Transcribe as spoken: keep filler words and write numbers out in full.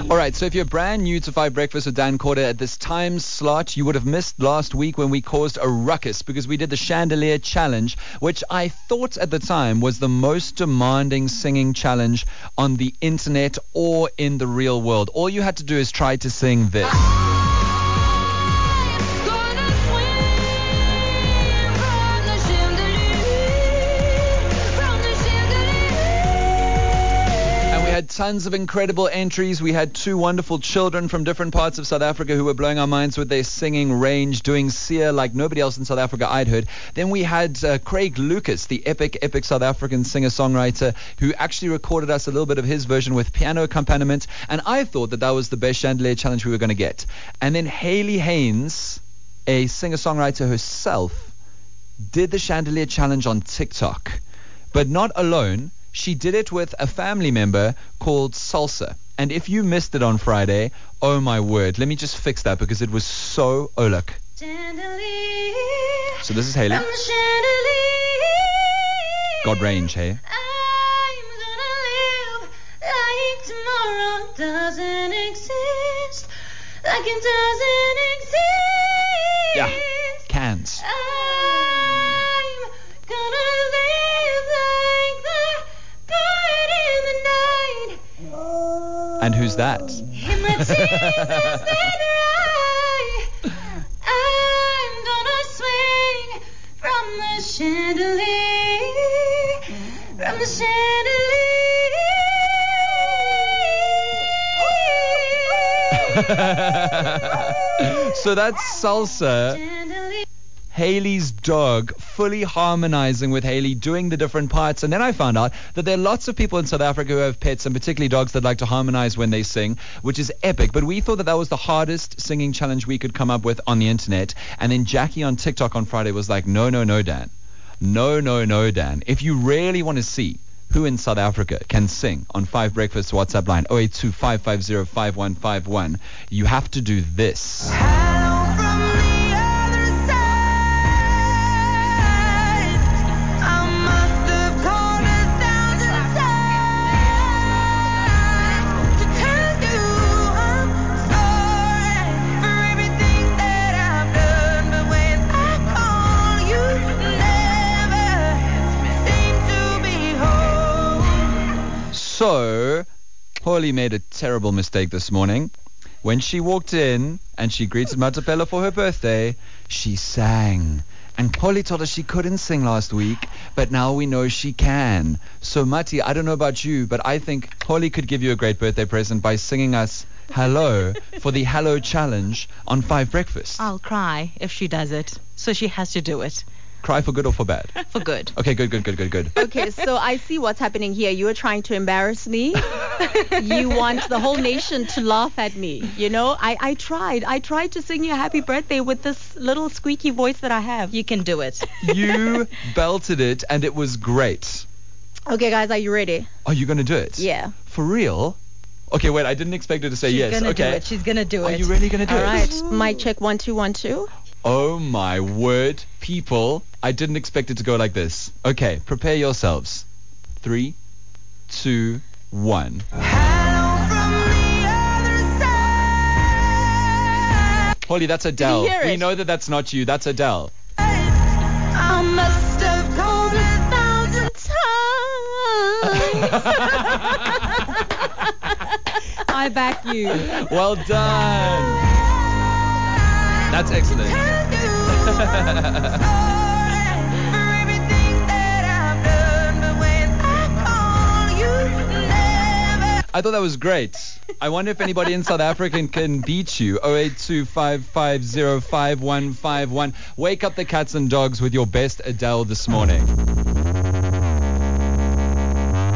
All right, so if you're brand new to Five Breakfast with Dan Corder at this time slot, you would have missed last week when we caused a ruckus because we did the Chandelier Challenge, which I thought at the time was the most demanding singing challenge on the internet or in the real world. All you had to do is try to sing this. Had tons of incredible entries. We had two wonderful children from different parts of South Africa who were blowing our minds with their singing range, doing Sia like nobody else in South Africa I'd heard. Then we had uh, Craig Lucas, the epic, epic South African singer-songwriter, who actually recorded us a little bit of his version with piano accompaniment. And I thought that that was the best Chandelier Challenge we were going to get. And then Hayley Haynes, a singer-songwriter herself, did the Chandelier Challenge on TikTok, but not alone. She did it with a family member called Salsa. And if you missed it on Friday, oh my word, let me just fix that because it was so, oh look. So this is Hayley. God range, hey? I'm gonna live like tomorrow doesn't exist, like it doesn't exist. Yeah, cans. And who's that? I'm gonna swing from the chandelier, from the chandelier. So that's Salsa, Hayley's dog, fully harmonizing with Hayley, doing the different parts. And then I found out that there are lots of people in South Africa who have pets, and particularly dogs, that like to harmonize when they sing, which is epic. But we thought that that was the hardest singing challenge we could come up with on the internet. And then Jackie on TikTok on Friday was like, no, no, no, Dan. No, no, no, Dan. If you really want to see who in South Africa can sing on Five Breakfast WhatsApp line oh eight two, five five zero, five one five one, you have to do this. So, Holly made a terrible mistake this morning. When she walked in and she greeted Matapela for her birthday, she sang. And Holly told us she couldn't sing last week, but now we know she can. So, Mati, I don't know about you, but I think Holly could give you a great birthday present by singing us Hello for the Hello Challenge on Five Breakfast. I'll cry if she does it, so she has to do it. Cry for good or for bad? For good. Okay, good, good, good, good, good. Okay, so I see what's happening here. You are trying to embarrass me. You want the whole nation to laugh at me. You know, I, I tried. I tried to sing you a happy birthday with this little squeaky voice that I have. You can do it. You belted it, and it was great. Okay, guys, are you ready? Are you going to do it? Yeah. For real? Okay, wait, I didn't expect her to say She's yes. gonna Okay. do it. She's going to do Are it. you really going to do All it? right. Mic check one, two, one, two. Oh, my word. People, I didn't expect it to go like this. Okay, prepare yourselves. Three, two, one. Holly, that's Adele. Did you hear it? We know that that's not you. That's Adele. I must have called a thousand times. I back you. Well done. That's excellent. I thought that was great. I wonder if anybody in South Africa can beat you. oh eight two, five five zero, five one five one. Wake up the cats and dogs with your best Adele this morning.